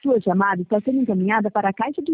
Sua chamada está sendo encaminhada para a caixa de